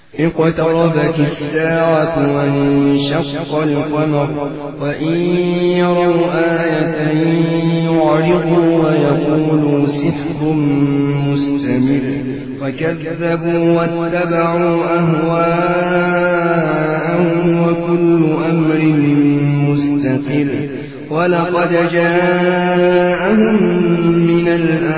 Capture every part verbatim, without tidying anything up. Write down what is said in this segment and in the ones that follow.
اقتربت الساعة وانشق القمر وإن يروا آية يعرضوا ويقولوا سحر مستمر وكذبوا واتبعوا أهواءهم وكل أمر مستقر ولقد جاءهم من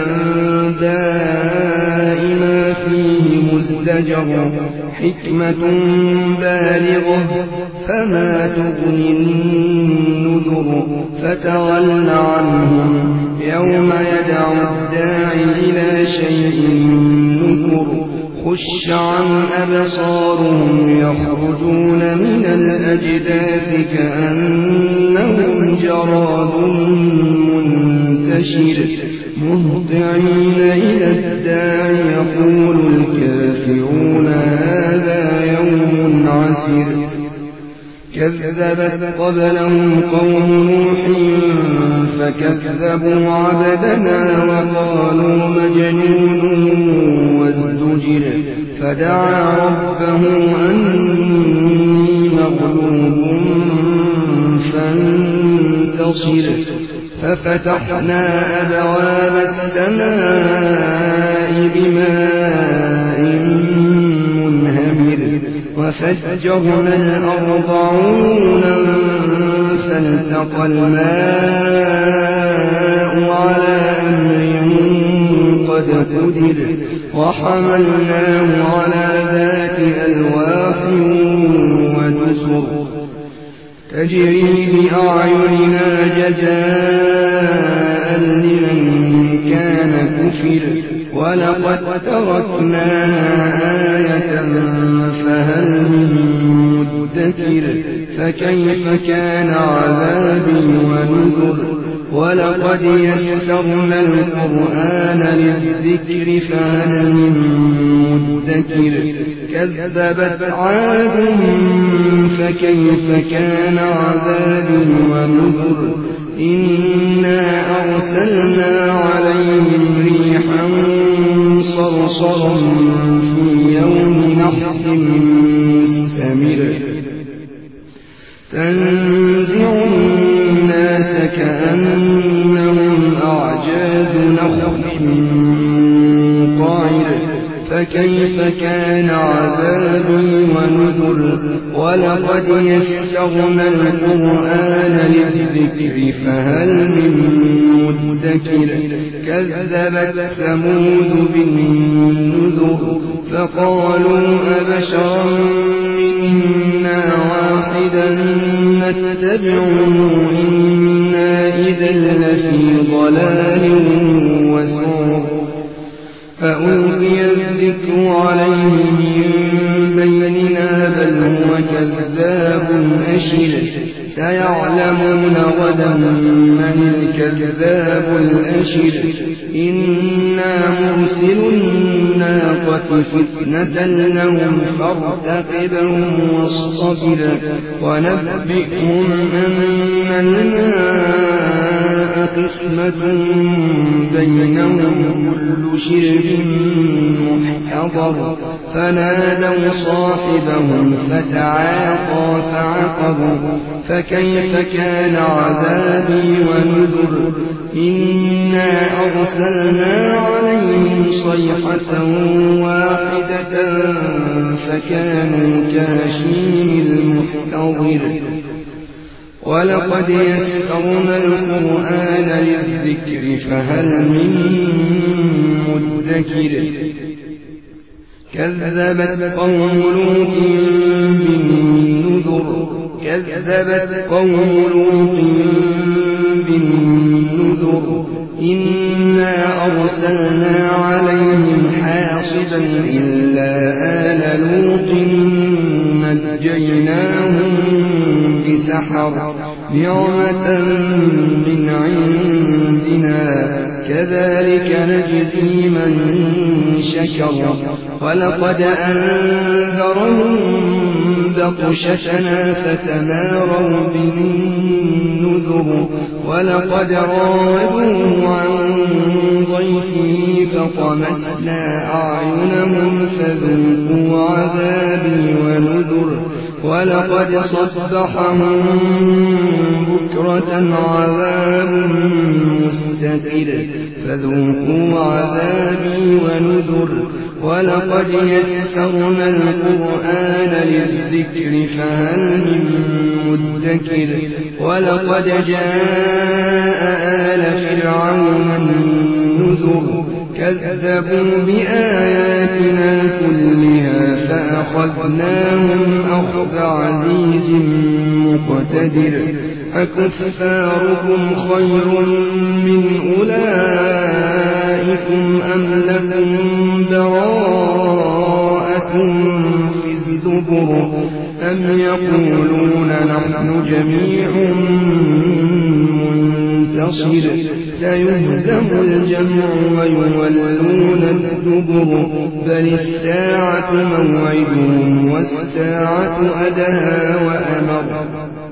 الأنباء ما فيه مزدجر حكمة بالغة فما تغني النذر فتول عنهم يوم يدعو الداعي إلى شيء نكر خش عن أبصارهم يخرجون من الأجداث كأنهم جراد منتشر مهطعين إلى الداعي يقول الكافرون هذا يوم عسر كذبت قبلهم قوم نوح فكذبوا عبدنا وقالوا مجنون وازدجر فدعا ربه أني مغلوب فانتصر ففتحنا أبواب السماء بماء منهمر وفجرنا الأرض عيونا فالتقى الماء على أمر قد قدر وحملناه على ذات ألواح ودسر تجري بأعيننا جزاء لمن كان كفر ولقد تركناها آية فهل من مدكر فكيف كان عذابي ونذر ولقد يسرنا القرآن للذكر فهل من مدكر كذبت عاد فكيف كان عذابي ونذر إنا أرسلنا عليهم ريحا صرصرا في يوم نحس مستمر تنزع الناس كأنهم أعجاز نخل منقعر فكيف كان عذابي ونذر ولقد يسرنا القرآن للذكر فهل من مدكر كذبت ثمود بالنذر فقالوا أبشرا منا واحدا نتبعه إنا إذا لفي ضلال وسعر فألقي الذكر عليه من بيننا بل هو كذاب أشر سيعلمون غدا من الكذاب الأشر إنا مرسل الناقة فتنة لهم فارتقبهم واصطبر ونبئهم أن الماء قسمة بينهم كل شرب محتضر فنادوا صاحبهم فتعاطى فعقر فكيف كان عذابي ونذر إنا أرسلنا عليهم صيحة واحدة فكانوا كهشيم المحتضر ولقد يسرنا القرآن للذكر فهل من مدكر كذبت قوم لوط بالنذر كذبت قوم لوط بالنذر إنا أرسلنا عليهم حاصبا إلا آل لوط نجيناهم بسحر نعمة من عندنا كذلك نجزي من شكر ولقد أنذرهم بطشتنا فتماروا بالنذر ولقد راودوه عن ضيفه فطمسنا أعينهم فذوقوا عذابي ونذر ولقد صبحهم بكرة عذاب مستقر فذوقوا عذابي ونذر ولقد يسرنا القرآن للذكر فهل من مدكر ولقد جاء آل فرعون النذر كذبوا بآياتنا كلها فأخذناهم أخذ عزيز مقتدر أكفاركم خير من أولئكم أم لكم براءة في الزبر أم يقولون نحن جميع منتصر سيهزم الجمع ويولون الدبر بل الساعة موعدهم والساعة أدهى وأمر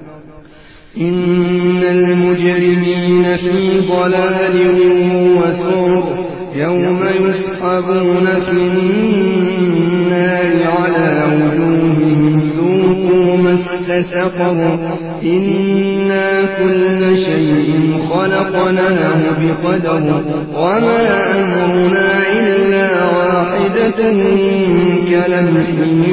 إن المجرمين في ضلال وسعر يوم يسحبون في النار على وجوههم ذوقوا مس سقر إنا كل شيء خلقناه بقدر وما أمرنا إلا واحدة كلمح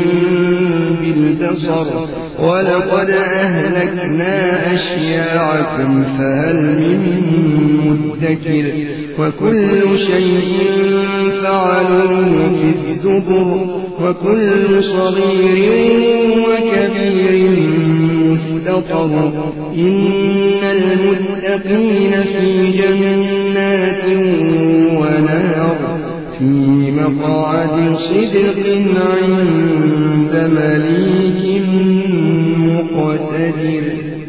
بالبصر ولقد أهلكنا أشياعكم فهل من مدكر وكل شيء فعلوه في الزبر وكل صغير وكبير مستطر إن المتقين في جنات ونهر في مقعد صدق عند مليك مقتدر.